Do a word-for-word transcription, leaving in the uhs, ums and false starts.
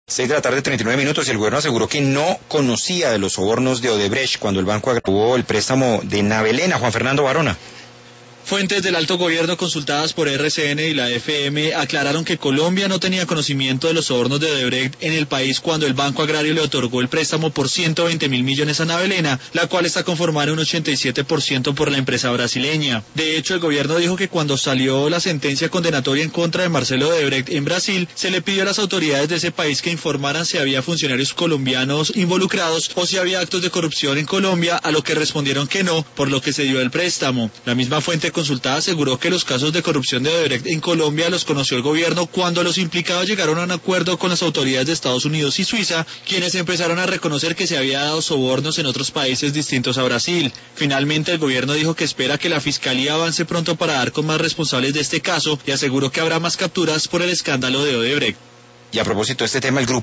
Seis de la tarde, treinta y nueve minutos, y el gobierno aseguró que no conocía de los sobornos de Odebrecht cuando el banco aprobó el préstamo de Navelena. Juan Fernando Barona. Fuentes del alto gobierno consultadas por R C N y la F M aclararon que Colombia no tenía conocimiento de los sobornos de Odebrecht en el país cuando el Banco Agrario le otorgó el préstamo por ciento veinte mil millones a Navelena, la cual está conformada en un ochenta y siete por ciento por la empresa brasileña. De hecho, el gobierno dijo que cuando salió la sentencia condenatoria en contra de Marcelo Odebrecht en Brasil, se le pidió a las autoridades de ese país que informaran si había funcionarios colombianos involucrados o si había actos de corrupción en Colombia, a lo que respondieron que no, por lo que se dio el préstamo. La misma fuente consultada aseguró que los casos de corrupción de Odebrecht en Colombia los conoció el gobierno cuando los implicados llegaron a un acuerdo con las autoridades de Estados Unidos y Suiza, quienes empezaron a reconocer que se había dado sobornos en otros países distintos a Brasil. Finalmente, el gobierno dijo que espera que la fiscalía avance pronto para dar con más responsables de este caso y aseguró que habrá más capturas por el escándalo de Odebrecht. Y a propósito de este tema, el grupo